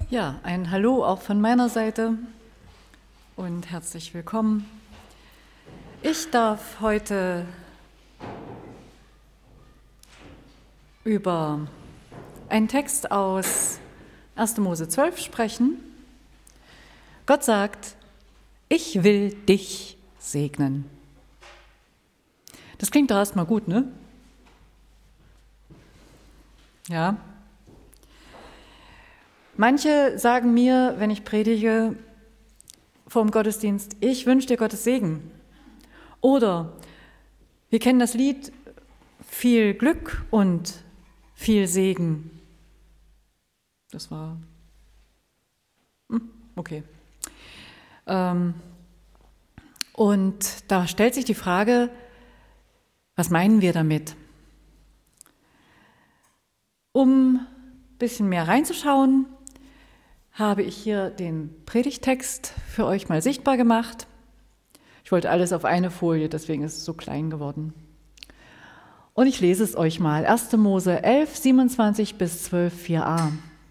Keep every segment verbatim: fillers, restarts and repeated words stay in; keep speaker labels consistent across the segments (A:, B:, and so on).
A: Ja, ein Hallo auch von meiner Seite und herzlich willkommen. Ich darf heute über einen Text aus erster Mose zwölf sprechen. Gott sagt, ich will dich segnen. Das klingt doch erstmal gut, ne? Ja. Manche sagen mir, wenn ich predige vor dem Gottesdienst, ich wünsche dir Gottes Segen. Oder wir kennen das Lied, viel Glück und viel Segen. Das war, hm, okay. Ähm, und da stellt sich die Frage, was meinen wir damit? Um ein bisschen mehr reinzuschauen, habe ich hier den Predigttext für euch mal sichtbar gemacht. Ich wollte alles auf eine Folie, deswegen ist es so klein geworden. Und ich lese es euch mal. erster Mose elf, siebenundzwanzig bis zwölf, vier a.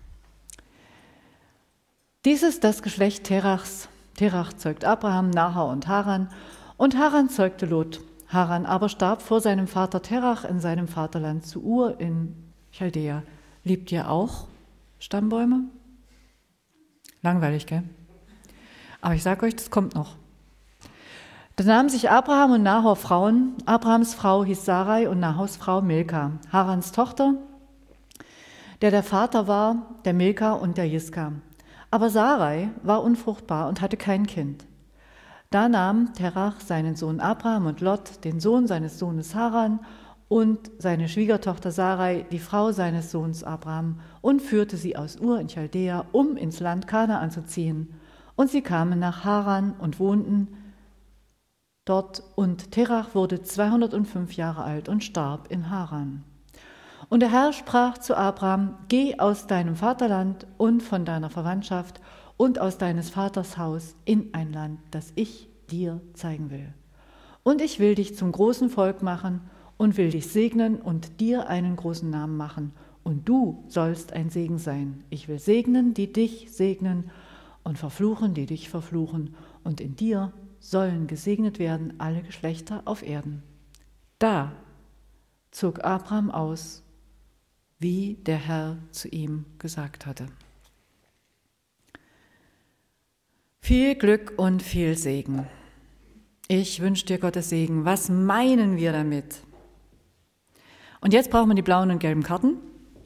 A: Dies ist das Geschlecht Terachs. Terach zeugt Abraham, Nahor und Haran. Und Haran zeugte Lot. Haran aber starb vor seinem Vater Terach in seinem Vaterland zu Ur in Chaldea. Liebt ihr auch Stammbäume? Langweilig, gell? Aber ich sage euch, das kommt noch. Da nahmen sich Abraham und Nahor Frauen. Abrahams Frau hieß Sarai und Nahors Frau Milka. Harans Tochter, der der Vater war, der Milka und der Jiska. Aber Sarai war unfruchtbar und hatte kein Kind. Da nahm Terach seinen Sohn Abraham und Lot, den Sohn seines Sohnes Haran, und seine Schwiegertochter Sarai, die Frau seines Sohns Abraham, und führte sie aus Ur in Chaldea, um ins Land Kanaan zu ziehen. Und sie kamen nach Haran und wohnten dort, und Terach wurde zweihundertfünf Jahre alt und starb in Haran. Und der Herr sprach zu Abraham, geh aus deinem Vaterland und von deiner Verwandtschaft und aus deines Vaters Haus in ein Land, das ich dir zeigen will. Und ich will dich zum großen Volk machen und will dich segnen und dir einen großen Namen machen. Und du sollst ein Segen sein. Ich will segnen, die dich segnen, und verfluchen, die dich verfluchen. Und in dir sollen gesegnet werden alle Geschlechter auf Erden. Da zog Abraham aus, wie der Herr zu ihm gesagt hatte. Viel Glück und viel Segen. Ich wünsche dir Gottes Segen. Was meinen wir damit? Und jetzt braucht man die blauen und gelben Karten.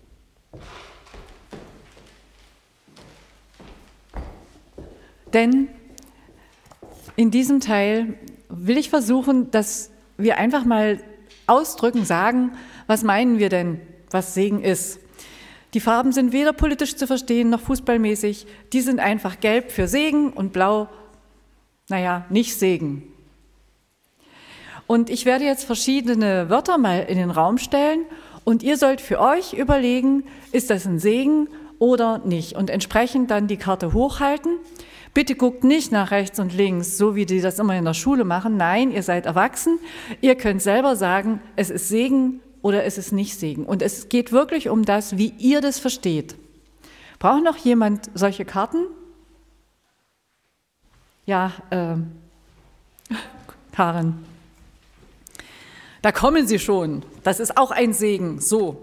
A: Denn in diesem Teil will ich versuchen, dass wir einfach mal ausdrücken, sagen, was meinen wir denn, was Segen ist. Die Farben sind weder politisch zu verstehen noch fußballmäßig. Die sind einfach gelb für Segen und blau, naja, nicht Segen. Und ich werde jetzt verschiedene Wörter mal in den Raum stellen und ihr sollt für euch überlegen, ist das ein Segen oder nicht? Und entsprechend dann die Karte hochhalten. Bitte guckt nicht nach rechts und links, so wie die das immer in der Schule machen. Nein, ihr seid erwachsen. Ihr könnt selber sagen, es ist Segen oder es ist nicht Segen. Und es geht wirklich um das, wie ihr das versteht. Braucht noch jemand solche Karten? Ja, äh, Karen. Da kommen sie schon. Das ist auch ein Segen. So.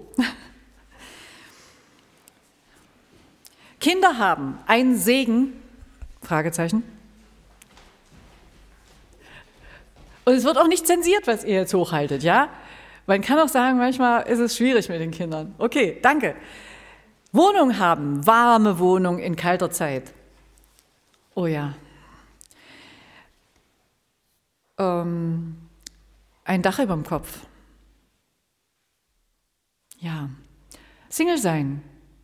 A: Kinder haben einen Segen. Fragezeichen. Und es wird auch nicht zensiert, was ihr jetzt hochhaltet, ja? Man kann auch sagen, manchmal ist es schwierig mit den Kindern. Okay, danke. Wohnung haben, warme Wohnung in kalter Zeit. Oh ja. Ähm, ein Dach über dem Kopf. Ja. Single sein.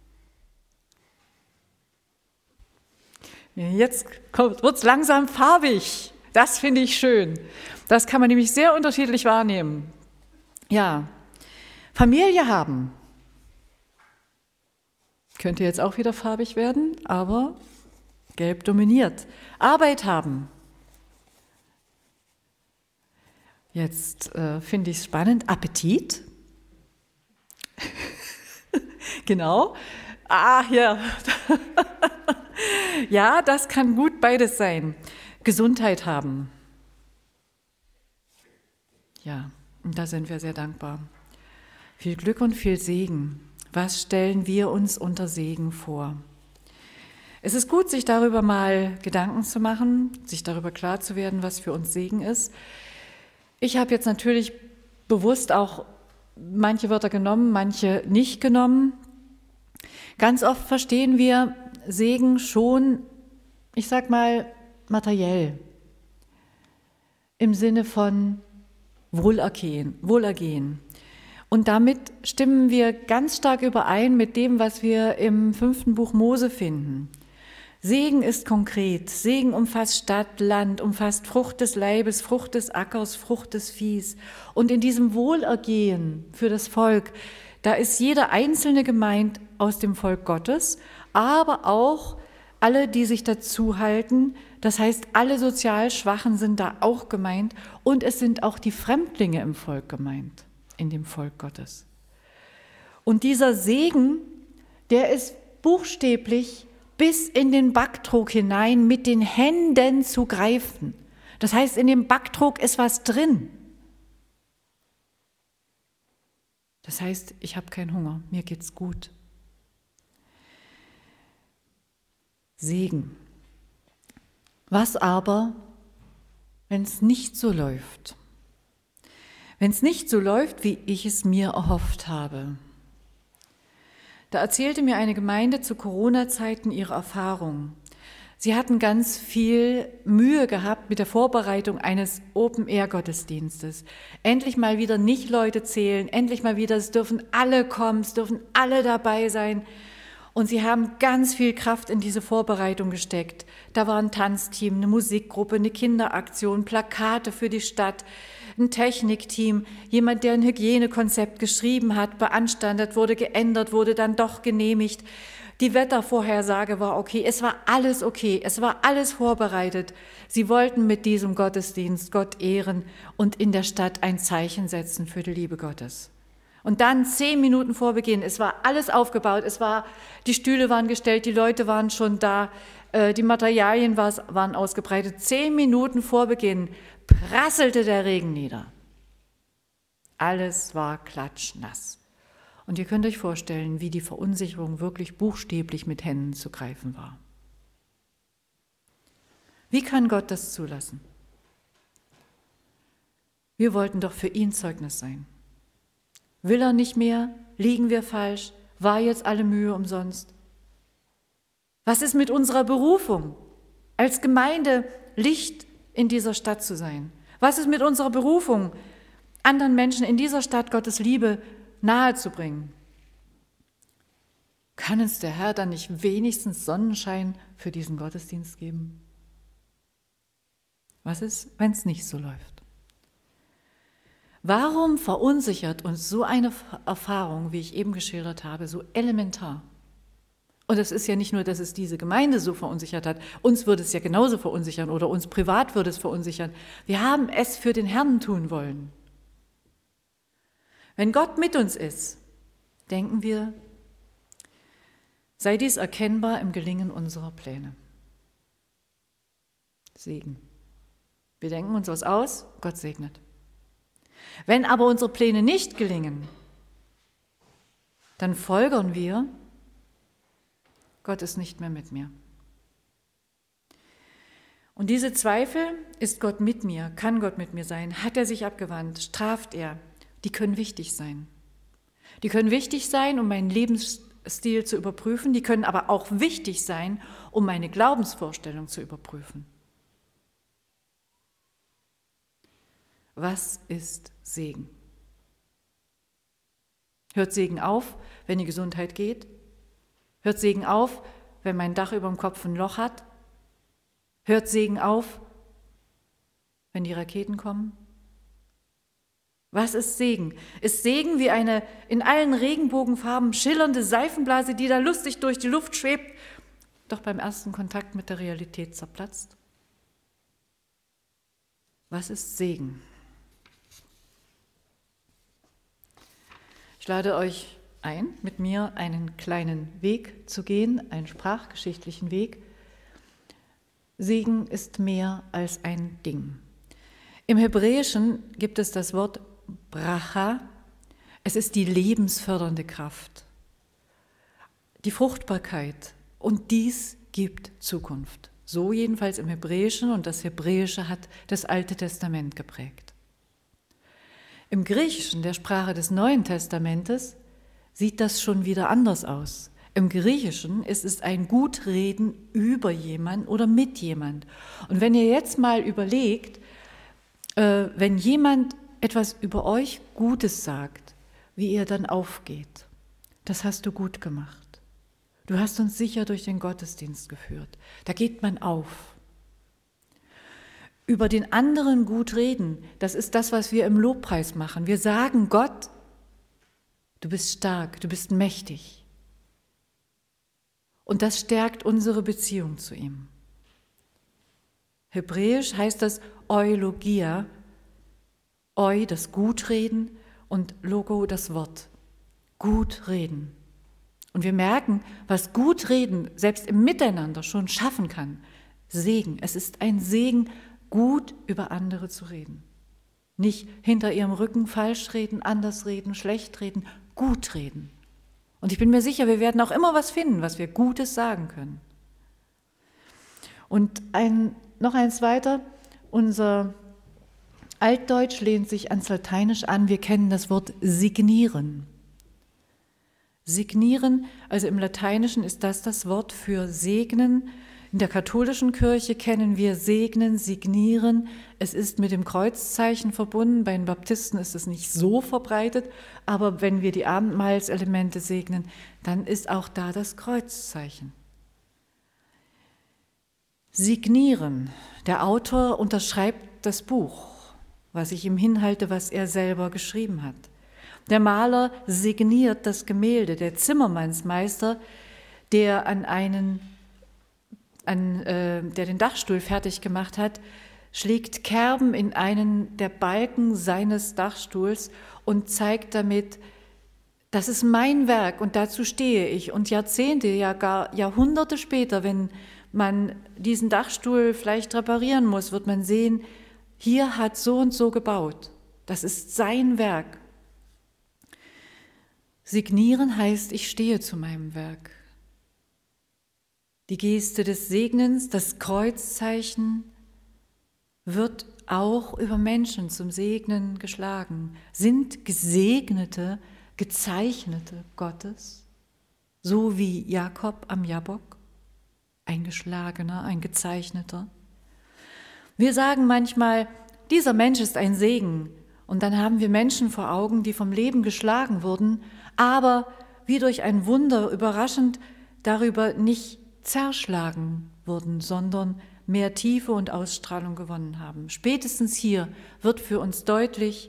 A: Jetzt wird es langsam farbig. Das finde ich schön. Das kann man nämlich sehr unterschiedlich wahrnehmen. Ja, Familie haben. Könnte jetzt auch wieder farbig werden, aber gelb dominiert. Arbeit haben. Jetzt äh, finde ich es spannend. Appetit. Genau. Ah, hier. Ja, das kann gut beides sein. Gesundheit haben. Ja, und da sind wir sehr dankbar. Viel Glück und viel Segen. Was stellen wir uns unter Segen vor? Es ist gut, sich darüber mal Gedanken zu machen, sich darüber klar zu werden, was für uns Segen ist. Ich habe jetzt natürlich bewusst auch manche Wörter genommen, manche nicht genommen. Ganz oft verstehen wir Segen schon, ich sag mal, materiell. Im Sinne von Wohlergehen, Wohlergehen. Und damit stimmen wir ganz stark überein mit dem, was wir im fünften Buch Mose finden. Segen ist konkret. Segen umfasst Stadt, Land, umfasst Frucht des Leibes, Frucht des Ackers, Frucht des Viehs. Und in diesem Wohlergehen für das Volk, da ist jeder Einzelne gemeint aus dem Volk Gottes, aber auch alle, die sich dazu halten. Das heißt, alle sozial Schwachen sind da auch gemeint und es sind auch die Fremdlinge im Volk gemeint, in dem Volk Gottes. Und dieser Segen, der ist buchstäblich bis in den Backtrog hinein mit den Händen zu greifen. Das heißt, in dem Backtrog ist was drin. Das heißt, ich habe keinen Hunger, mir geht's gut. Segen. Was aber, wenn es nicht so läuft? Wenn es nicht so läuft, wie ich es mir erhofft habe. Da erzählte mir eine Gemeinde zu Corona-Zeiten ihre Erfahrung. Sie hatten ganz viel Mühe gehabt mit der Vorbereitung eines Open-Air-Gottesdienstes. Endlich mal wieder nicht Leute zählen, endlich mal wieder, es dürfen alle kommen, es dürfen alle dabei sein. Und sie haben ganz viel Kraft in diese Vorbereitung gesteckt. Da war ein Tanzteam, eine Musikgruppe, eine Kinderaktion, Plakate für die Stadt, ein Technikteam, jemand, der ein Hygienekonzept geschrieben hat, beanstandet, wurde geändert, wurde dann doch genehmigt. Die Wettervorhersage war okay, es war alles okay, es war alles vorbereitet. Sie wollten mit diesem Gottesdienst Gott ehren und in der Stadt ein Zeichen setzen für die Liebe Gottes. Und dann zehn Minuten vor Beginn, es war alles aufgebaut, es war, die Stühle waren gestellt, die Leute waren schon da, die Materialien waren ausgebreitet. Zehn Minuten vor Beginn prasselte der Regen nieder. Alles war klatschnass. Und ihr könnt euch vorstellen, wie die Verunsicherung wirklich buchstäblich mit Händen zu greifen war. Wie kann Gott das zulassen? Wir wollten doch für ihn Zeugnis sein. Will er nicht mehr? Liegen wir falsch? War jetzt alle Mühe umsonst? Was ist mit unserer Berufung, als Gemeinde Licht in dieser Stadt zu sein? Was ist mit unserer Berufung, anderen Menschen in dieser Stadt Gottes Liebe nahezubringen? Kann uns der Herr dann nicht wenigstens Sonnenschein für diesen Gottesdienst geben? Was ist, wenn es nicht so läuft? Warum verunsichert uns so eine Erfahrung, wie ich eben geschildert habe, so elementar? Und es ist ja nicht nur, dass es diese Gemeinde so verunsichert hat, uns würde es ja genauso verunsichern oder uns privat würde es verunsichern. Wir haben es für den Herrn tun wollen. Wenn Gott mit uns ist, denken wir, sei dies erkennbar im Gelingen unserer Pläne. Segen. Wir denken uns was aus, Gott segnet. Wenn aber unsere Pläne nicht gelingen, dann folgern wir, Gott ist nicht mehr mit mir. Und diese Zweifel, ist Gott mit mir, kann Gott mit mir sein, hat er sich abgewandt, straft er, die können wichtig sein. Die können wichtig sein, um meinen Lebensstil zu überprüfen, die können aber auch wichtig sein, um meine Glaubensvorstellung zu überprüfen. Was ist Segen? Hört Segen auf, wenn die Gesundheit geht? Hört Segen auf, wenn mein Dach über dem Kopf ein Loch hat? Hört Segen auf, wenn die Raketen kommen? Was ist Segen? Ist Segen wie eine in allen Regenbogenfarben schillernde Seifenblase, die da lustig durch die Luft schwebt, doch beim ersten Kontakt mit der Realität zerplatzt? Was ist Segen? Ich lade euch ein, mit mir einen kleinen Weg zu gehen, einen sprachgeschichtlichen Weg Segen ist mehr als ein Ding. Im Hebräischen gibt es das Wort Bracha. Es ist die lebensfördernde Kraft, die Fruchtbarkeit. Und dies gibt Zukunft. So jedenfalls im Hebräischen, und das Hebräische hat das Alte Testament geprägt. Im Griechischen, der Sprache des Neuen Testamentes, sieht das schon wieder anders aus. Im Griechischen ist es ein Gutreden über jemand oder mit jemand. Und wenn ihr jetzt mal überlegt, äh, wenn jemand etwas über euch Gutes sagt, wie ihr dann aufgeht, das hast du gut gemacht. Du hast uns sicher durch den Gottesdienst geführt. Da geht man auf. Über den anderen gut reden, das ist das, was wir im Lobpreis machen. Wir sagen Gott, du bist stark, du bist mächtig. Und das stärkt unsere Beziehung zu ihm. Hebräisch heißt das Eulogia, Eu, das Gutreden, und Logo, das Wort. Gut reden. Und wir merken, was Gutreden selbst im Miteinander schon schaffen kann. Segen. Es ist ein Segen, gut über andere zu reden. Nicht hinter ihrem Rücken falsch reden, anders reden, schlecht reden, gut reden. Und ich bin mir sicher, wir werden auch immer was finden, was wir Gutes sagen können. Und ein, noch eins weiter, unser Altdeutsch lehnt sich ans Lateinisch an, wir kennen das Wort signieren. Signieren, also im Lateinischen ist das das Wort für segnen. In der katholischen Kirche kennen wir segnen, signieren. Es ist mit dem Kreuzzeichen verbunden. Bei den Baptisten ist es nicht so verbreitet, aber wenn wir die Abendmahlselemente segnen, dann ist auch da das Kreuzzeichen. Signieren. Der Autor unterschreibt das Buch, was ich ihm hinhalte, was er selber geschrieben hat. Der Maler signiert das Gemälde, der Zimmermannsmeister, der an einen, an, äh, der den Dachstuhl fertig gemacht hat, schlägt Kerben in einen der Balken seines Dachstuhls und zeigt damit, das ist mein Werk und dazu stehe ich. Und Jahrzehnte, ja gar Jahrhunderte später, wenn man diesen Dachstuhl vielleicht reparieren muss, wird man sehen, hier hat so und so gebaut. Das ist sein Werk. Signieren heißt, ich stehe zu meinem Werk. Die Geste des Segnens, das Kreuzzeichen, wird auch über Menschen zum Segnen geschlagen. Sind Gesegnete, Gezeichnete Gottes, so wie Jakob am Jabok, ein Geschlagener, ein Gezeichneter. Wir sagen manchmal, dieser Mensch ist ein Segen, und dann haben wir Menschen vor Augen, die vom Leben geschlagen wurden, aber wie durch ein Wunder überraschend darüber nicht zerschlagen wurden, sondern mehr Tiefe und Ausstrahlung gewonnen haben. Spätestens hier wird für uns deutlich,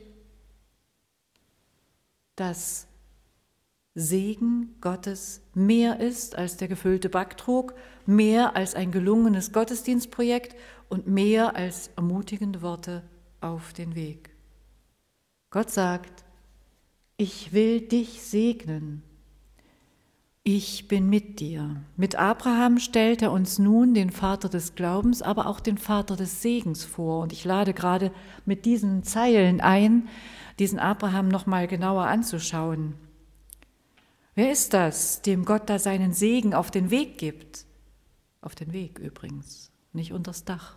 A: dass Segen Gottes mehr ist als der gefüllte Backtrog, mehr als ein gelungenes Gottesdienstprojekt und mehr als ermutigende Worte auf den Weg. Gott sagt, ich will dich segnen. Ich bin mit dir. Mit Abraham stellt er uns nun den Vater des Glaubens, aber auch den Vater des Segens vor. Und ich lade gerade mit diesen Zeilen ein, diesen Abraham noch mal genauer anzuschauen. Wer ist das, dem Gott da seinen Segen auf den Weg gibt? Auf den Weg übrigens, nicht unters Dach.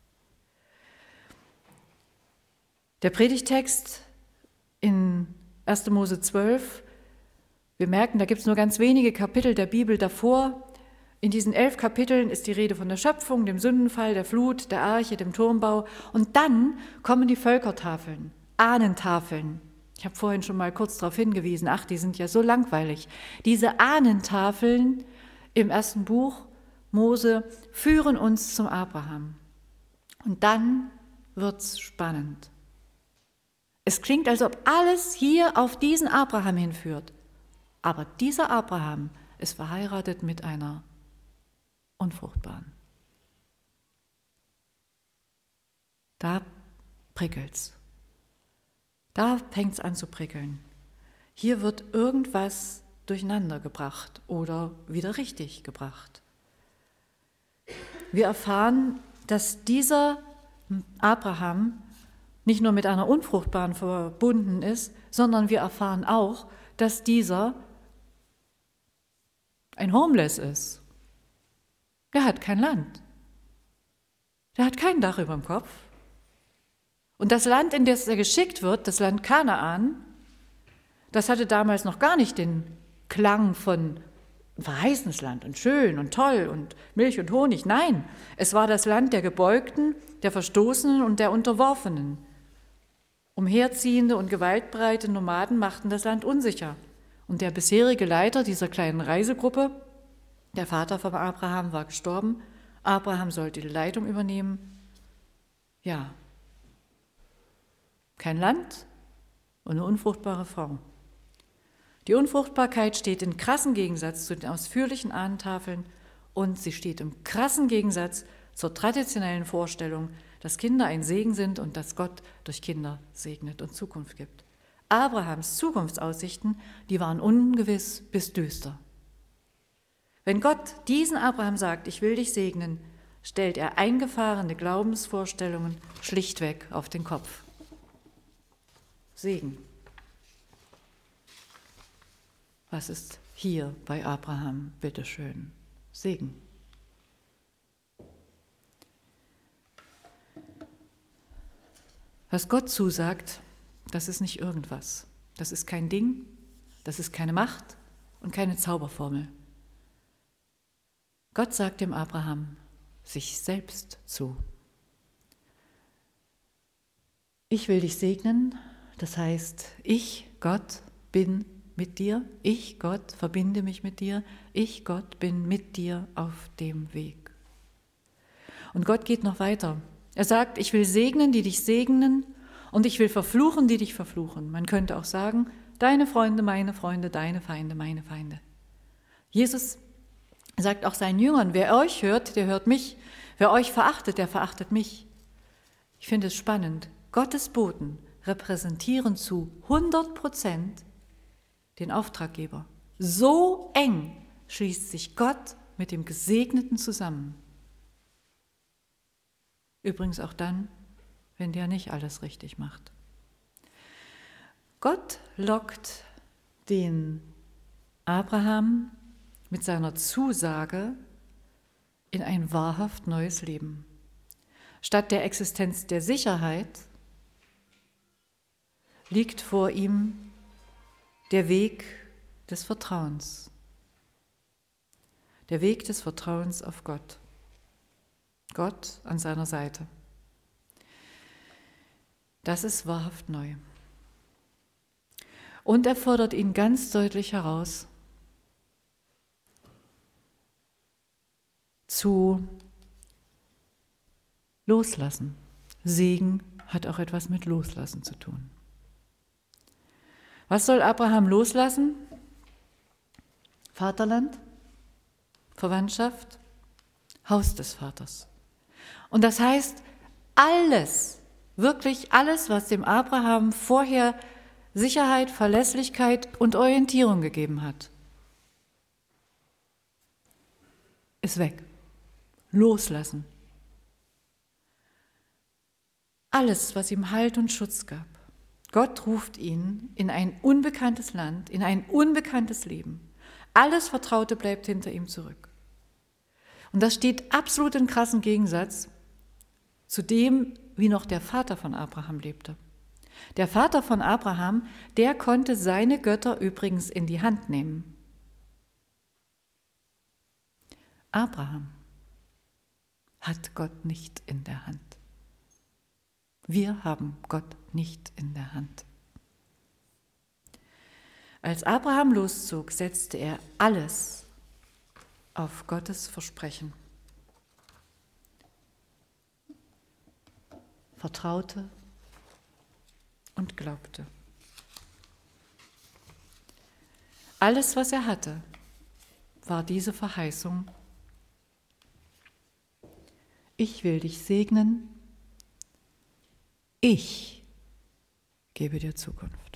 A: Der Predigtext in erster Mose zwölf, wir merken, da gibt es nur ganz wenige Kapitel der Bibel davor. In diesen elf Kapiteln ist die Rede von der Schöpfung, dem Sündenfall, der Flut, der Arche, dem Turmbau. Und dann kommen die Völkertafeln, Ahnentafeln. Ich habe vorhin schon mal kurz darauf hingewiesen, ach, die sind ja so langweilig. Diese Ahnentafeln im ersten Buch Mose führen uns zum Abraham. Und dann wird's spannend. Es klingt, als ob alles hier auf diesen Abraham hinführt. Aber dieser Abraham ist verheiratet mit einer Unfruchtbaren. Da prickelt's. Da fängt's an zu prickeln. Hier wird irgendwas durcheinander gebracht oder wieder richtig gebracht. Wir erfahren, dass dieser Abraham nicht nur mit einer Unfruchtbaren verbunden ist, sondern wir erfahren auch, dass dieser ein Homeless ist. Der hat kein Land. Der hat kein Dach über dem Kopf. Und das Land, in das er geschickt wird, das Land Kanaan, das hatte damals noch gar nicht den Klang von verheißenes Land und schön und toll und Milch und Honig. Nein, es war das Land der Gebeugten, der Verstoßenen und der Unterworfenen. Umherziehende und gewaltbereite Nomaden machten das Land unsicher. Und der bisherige Leiter dieser kleinen Reisegruppe, der Vater von Abraham, war gestorben. Abraham sollte die Leitung übernehmen. Ja, kein Land und eine unfruchtbare Frau. Die Unfruchtbarkeit steht in krassem Gegensatz zu den ausführlichen Ahnentafeln und sie steht im krassen Gegensatz zur traditionellen Vorstellung, dass Kinder ein Segen sind und dass Gott durch Kinder segnet und Zukunft gibt. Abrahams Zukunftsaussichten, die waren ungewiss bis düster. Wenn Gott diesen Abraham sagt, ich will dich segnen, stellt er eingefahrene Glaubensvorstellungen schlichtweg auf den Kopf. Segen. Was ist hier bei Abraham, bitteschön? Segen. Was Gott zusagt, das ist nicht irgendwas. Das ist kein Ding, das ist keine Macht und keine Zauberformel. Gott sagt dem Abraham sich selbst zu. Ich will dich segnen, das heißt, ich, Gott, bin mit dir, ich, Gott, verbinde mich mit dir, ich, Gott, bin mit dir auf dem Weg. Und Gott geht noch weiter. Er sagt, ich will segnen, die dich segnen, und ich will verfluchen, die dich verfluchen. Man könnte auch sagen, deine Freunde, meine Freunde, deine Feinde, meine Feinde. Jesus sagt auch seinen Jüngern, wer euch hört, der hört mich. Wer euch verachtet, der verachtet mich. Ich finde es spannend. Gottes Boten repräsentieren zu hundert Prozent den Auftraggeber. So eng schließt sich Gott mit dem Gesegneten zusammen. Übrigens auch dann, wenn der nicht alles richtig macht. Gott lockt den Abraham mit seiner Zusage in ein wahrhaft neues Leben. Statt der Existenz der Sicherheit liegt vor ihm der Weg des Vertrauens. Der Weg des Vertrauens auf Gott. Gott an seiner Seite. Das ist wahrhaft neu. Und er fordert ihn ganz deutlich heraus, zu loslassen. Segen hat auch etwas mit Loslassen zu tun. Was soll Abraham loslassen? Vaterland, Verwandtschaft, Haus des Vaters. Und das heißt, alles, wirklich alles, was dem Abraham vorher Sicherheit, Verlässlichkeit und Orientierung gegeben hat, ist weg. Loslassen. Alles, was ihm Halt und Schutz gab. Gott ruft ihn in ein unbekanntes Land, in ein unbekanntes Leben. Alles Vertraute bleibt hinter ihm zurück. Und das steht absolut in krassem Gegensatz zu dem, wie noch der Vater von Abraham lebte. Der Vater von Abraham, der konnte seine Götter übrigens in die Hand nehmen. Abraham hat Gott nicht in der Hand. Wir haben Gott nicht in der Hand. Als Abraham loszog, setzte er alles auf Gottes Versprechen. Vertraute und glaubte. Alles, was er hatte, war diese Verheißung: Ich will dich segnen, ich gebe dir Zukunft.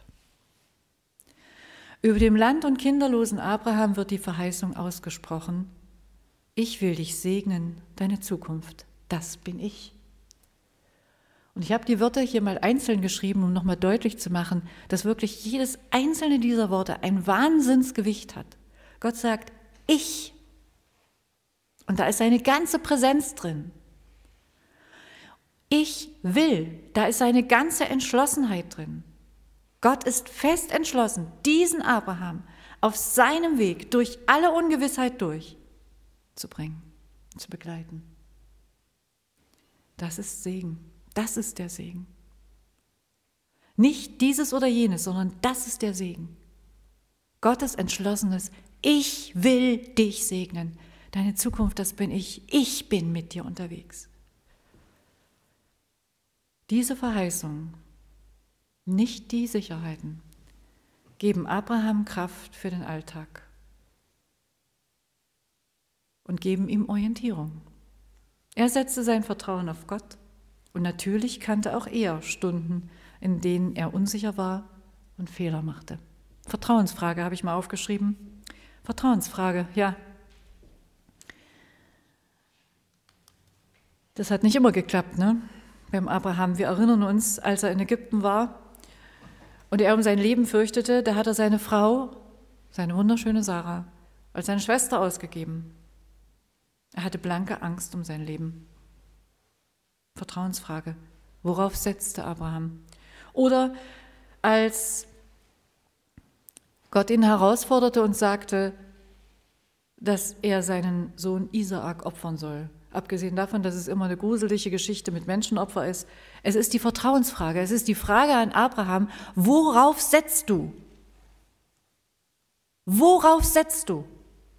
A: Über dem land- und kinderlosen Abraham wird die Verheißung ausgesprochen: Ich will dich segnen, deine Zukunft, das bin ich. Und ich habe die Wörter hier mal einzeln geschrieben, um nochmal deutlich zu machen, dass wirklich jedes einzelne dieser Worte ein Wahnsinnsgewicht hat. Gott sagt, ich. Und da ist seine ganze Präsenz drin. Ich will, da ist seine ganze Entschlossenheit drin. Gott ist fest entschlossen, diesen Abraham auf seinem Weg durch alle Ungewissheit durchzubringen, zu begleiten. Das ist Segen, das ist der Segen. Nicht dieses oder jenes, sondern das ist der Segen. Gottes entschlossenes, ich will dich segnen. Deine Zukunft, das bin ich. Ich bin mit dir unterwegs. Diese Verheißung, nicht die Sicherheiten, geben Abraham Kraft für den Alltag und geben ihm Orientierung. Er setzte sein Vertrauen auf Gott und natürlich kannte auch er Stunden, in denen er unsicher war und Fehler machte. Vertrauensfrage habe ich mal aufgeschrieben. Vertrauensfrage, ja. Das hat nicht immer geklappt, ne? Beim Abraham. Wir erinnern uns, als er in Ägypten war und er um sein Leben fürchtete, da hat er seine Frau, seine wunderschöne Sarah, als seine Schwester ausgegeben. Er hatte blanke Angst um sein Leben. Vertrauensfrage. Worauf setzte Abraham? Oder als Gott ihn herausforderte und sagte, dass er seinen Sohn Isaak opfern soll. Abgesehen davon, dass es immer eine gruselige Geschichte mit Menschenopfer ist. Es ist die Vertrauensfrage. Es ist die Frage an Abraham, worauf setzt du? Worauf setzt du?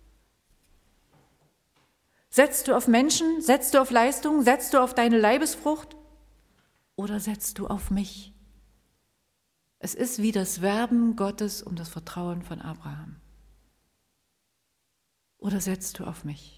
A: Setzt du auf Menschen? Setzt du auf Leistung? Setzt du auf deine Leibesfrucht? Oder setzt du auf mich? Es ist wie das Werben Gottes um das Vertrauen von Abraham. Oder setzt du auf mich?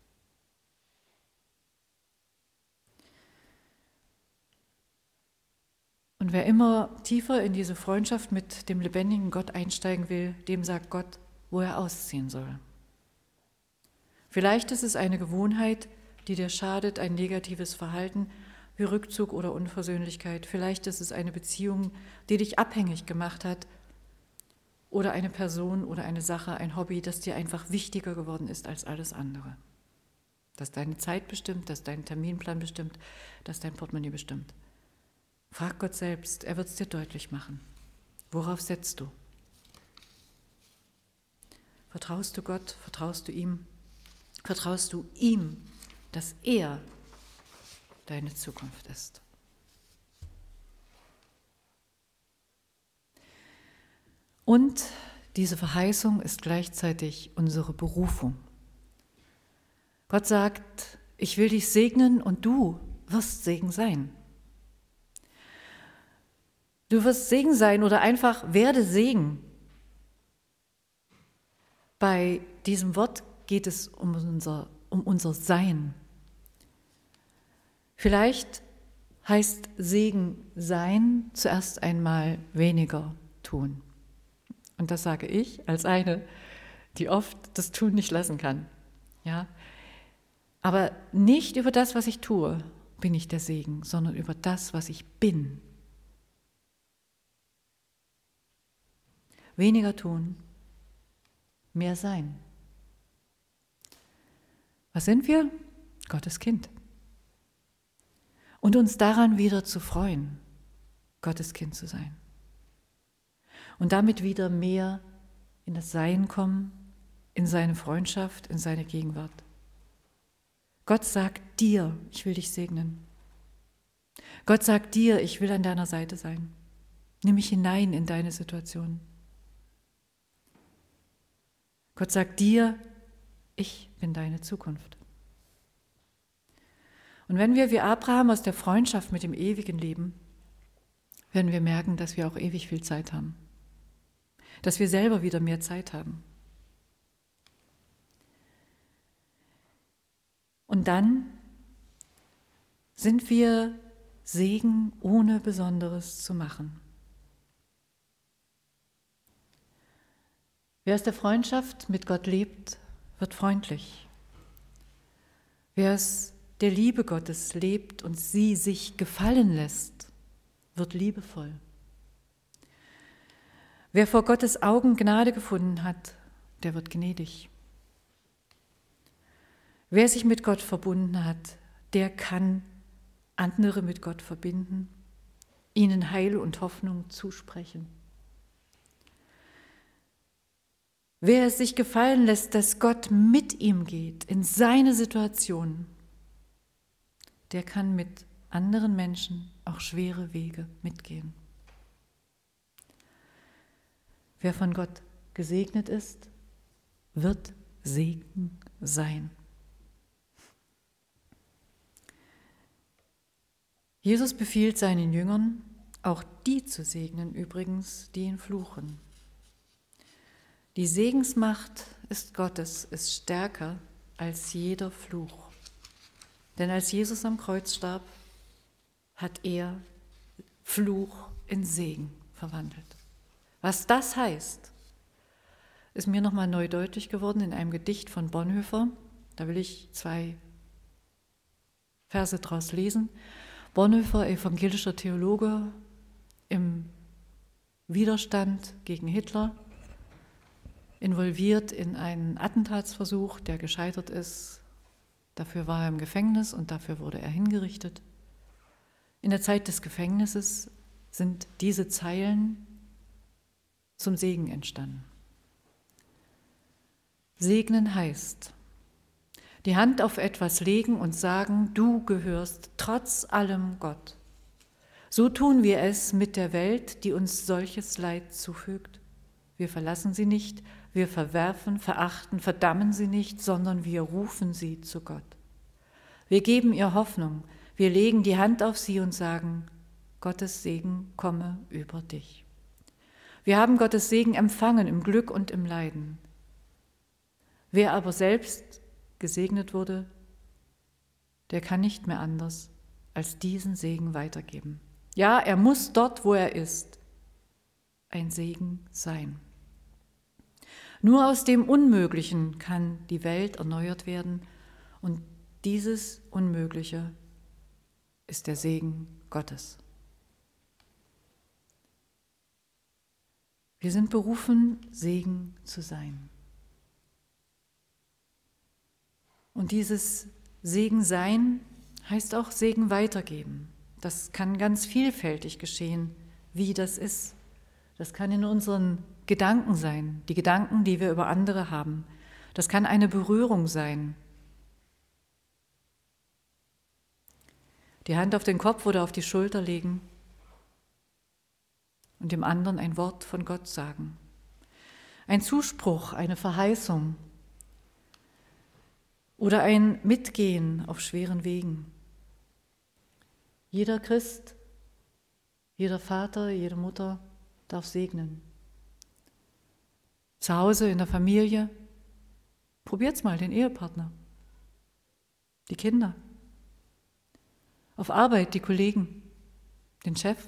A: Und wer immer tiefer in diese Freundschaft mit dem lebendigen Gott einsteigen will, dem sagt Gott, wo er ausziehen soll. Vielleicht ist es eine Gewohnheit, die dir schadet, ein negatives Verhalten wie Rückzug oder Unversöhnlichkeit. Vielleicht ist es eine Beziehung, die dich abhängig gemacht hat oder eine Person oder eine Sache, ein Hobby, das dir einfach wichtiger geworden ist als alles andere. Das deine Zeit bestimmt, das deinen Terminplan bestimmt, das dein Portemonnaie bestimmt. Frag Gott selbst, er wird es dir deutlich machen. Worauf setzt du? Vertraust du Gott? Vertraust du ihm? Vertraust du ihm, dass er deine Zukunft ist? Und diese Verheißung ist gleichzeitig unsere Berufung. Gott sagt, ich will dich segnen und du wirst Segen sein. Du wirst Segen sein oder einfach werde Segen. Bei diesem Wort geht es um unser, um unser Sein. Vielleicht heißt Segen sein zuerst einmal weniger tun. Und das sage ich als eine, die oft das Tun nicht lassen kann. Ja? Aber nicht über das, was ich tue, bin ich der Segen, sondern über das, was ich bin. Weniger tun, mehr sein. Was sind wir? Gottes Kind. Und uns daran wieder zu freuen, Gottes Kind zu sein. Und damit wieder mehr in das Sein kommen, in seine Freundschaft, in seine Gegenwart. Gott sagt dir, ich will dich segnen. Gott sagt dir, ich will an deiner Seite sein. Nimm mich hinein in deine Situation. Gott sagt dir, ich bin deine Zukunft. Und wenn wir wie Abraham aus der Freundschaft mit dem Ewigen leben, werden wir merken, dass wir auch ewig viel Zeit haben. Dass wir selber wieder mehr Zeit haben. Und dann sind wir Segen, ohne Besonderes zu machen. Wer aus der Freundschaft mit Gott lebt, wird freundlich. Wer aus der Liebe Gottes lebt und sie sich gefallen lässt, wird liebevoll. Wer vor Gottes Augen Gnade gefunden hat, der wird gnädig. Wer sich mit Gott verbunden hat, der kann andere mit Gott verbinden, ihnen Heil und Hoffnung zusprechen. Wer es sich gefallen lässt, dass Gott mit ihm geht in seine Situation, der kann mit anderen Menschen auch schwere Wege mitgehen. Wer von Gott gesegnet ist, wird Segen sein. Jesus befiehlt seinen Jüngern, auch die zu segnen übrigens, die ihn fluchen. Die Segensmacht ist Gottes, ist stärker als jeder Fluch. Denn als Jesus am Kreuz starb, hat er Fluch in Segen verwandelt. Was das heißt, ist mir nochmal neu deutlich geworden in einem Gedicht von Bonhoeffer. Da will ich zwei Verse draus lesen. Bonhoeffer, evangelischer Theologe, im Widerstand gegen Hitler, involviert in einen Attentatsversuch, der gescheitert ist. Dafür war er im Gefängnis und dafür wurde er hingerichtet. In der Zeit des Gefängnisses sind diese Zeilen zum Segen entstanden. Segnen heißt, die Hand auf etwas legen und sagen, du gehörst trotz allem Gott. So tun wir es mit der Welt, die uns solches Leid zufügt. Wir verlassen sie nicht, wir verwerfen, verachten, verdammen sie nicht, sondern wir rufen sie zu Gott. Wir geben ihr Hoffnung, wir legen die Hand auf sie und sagen, Gottes Segen komme über dich. Wir haben Gottes Segen empfangen im Glück und im Leiden. Wer aber selbst gesegnet wurde, der kann nicht mehr anders als diesen Segen weitergeben. Ja, er muss dort, wo er ist, ein Segen sein. Nur aus dem Unmöglichen kann die Welt erneuert werden und dieses Unmögliche ist der Segen Gottes. Wir sind berufen, Segen zu sein. Und dieses Segen sein heißt auch Segen weitergeben. Das kann ganz vielfältig geschehen, wie das ist. Das kann in unseren Gedanken sein, die Gedanken, die wir über andere haben. Das kann eine Berührung sein. Die Hand auf den Kopf oder auf die Schulter legen und dem anderen ein Wort von Gott sagen. Ein Zuspruch, eine Verheißung oder ein Mitgehen auf schweren Wegen. Jeder Christ, jeder Vater, jede Mutter darf segnen. Zu Hause, in der Familie, probiert's mal, den Ehepartner, die Kinder. Auf Arbeit, die Kollegen, den Chef.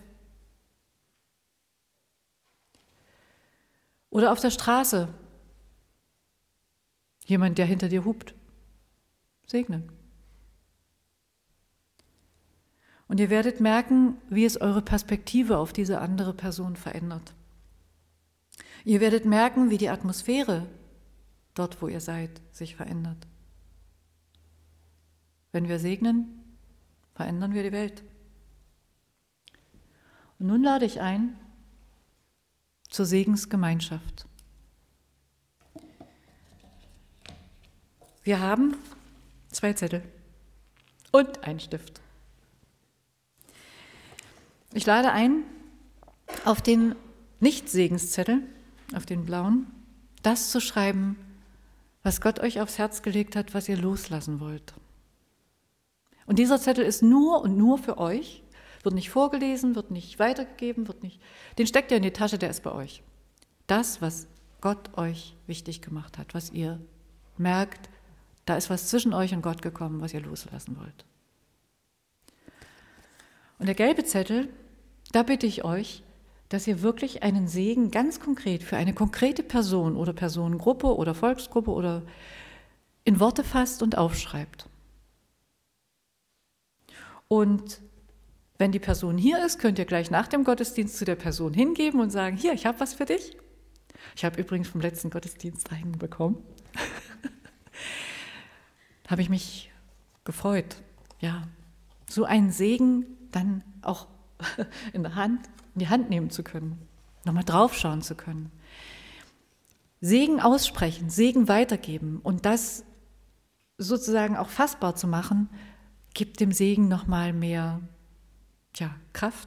A: Oder auf der Straße, jemand, der hinter dir hupt. Segnen. Und ihr werdet merken, wie es eure Perspektive auf diese andere Person verändert. Ihr werdet merken, wie die Atmosphäre dort, wo ihr seid, sich verändert. Wenn wir segnen, verändern wir die Welt. Und nun lade ich ein zur Segensgemeinschaft. Wir haben zwei Zettel und einen Stift. Ich lade ein, auf den Nicht-Segenszettel, auf den blauen, das zu schreiben, was Gott euch aufs Herz gelegt hat, was ihr loslassen wollt. Und dieser Zettel ist nur und nur für euch, wird nicht vorgelesen, wird nicht weitergegeben, wird nicht, den steckt ihr in die Tasche, der ist bei euch. Das, was Gott euch wichtig gemacht hat, was ihr merkt, da ist was zwischen euch und Gott gekommen, was ihr loslassen wollt. Und der gelbe Zettel, da bitte ich euch, dass ihr wirklich einen Segen ganz konkret für eine konkrete Person oder Personengruppe oder Volksgruppe oder in Worte fasst und aufschreibt. Und wenn die Person hier ist, könnt ihr gleich nach dem Gottesdienst zu der Person hingeben und sagen, hier, ich habe was für dich. Ich habe übrigens vom letzten Gottesdienst einen bekommen. Da habe ich mich gefreut, ja, so einen Segen dann auch in der Hand, in die Hand nehmen zu können, nochmal draufschauen zu können. Segen aussprechen, Segen weitergeben und das sozusagen auch fassbar zu machen, gibt dem Segen nochmal mehr, tja, Kraft.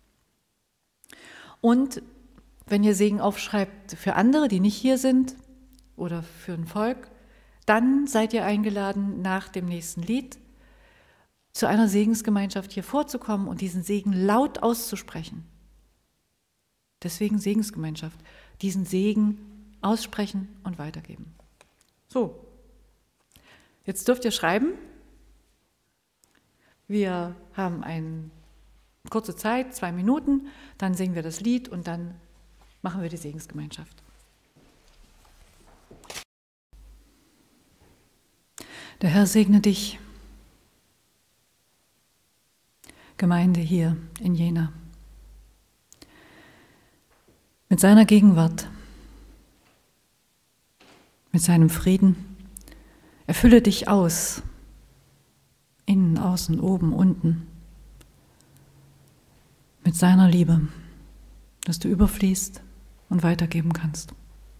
A: Und wenn ihr Segen aufschreibt für andere, die nicht hier sind oder für ein Volk, dann seid ihr eingeladen, nach dem nächsten Lied zu einer Segensgemeinschaft hier vorzukommen und diesen Segen laut auszusprechen. Deswegen Segensgemeinschaft, diesen Segen aussprechen und weitergeben. So, jetzt dürft ihr schreiben. Wir haben eine kurze Zeit, zwei Minuten, dann singen wir das Lied und dann machen wir die Segensgemeinschaft. Der Herr segne dich, Gemeinde hier in Jena, mit seiner Gegenwart, mit seinem Frieden. Erfülle dich aus, innen, außen, oben, unten, mit seiner Liebe, dass du überfließt und weitergeben kannst.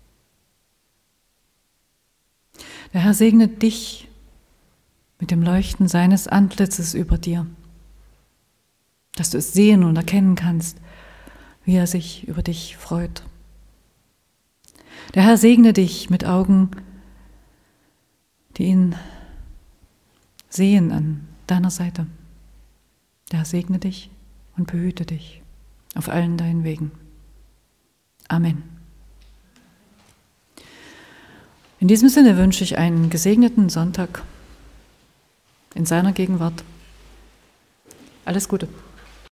A: Der Herr segne dich mit dem Leuchten seines Antlitzes über dir, dass du es sehen und erkennen kannst, wie er sich über dich freut. Der Herr segne dich mit Augen, die ihn sehen an deiner Seite. Der Herr segne dich und behüte dich auf allen deinen Wegen. Amen. In diesem Sinne wünsche ich einen gesegneten Sonntag in seiner Gegenwart. Alles Gute.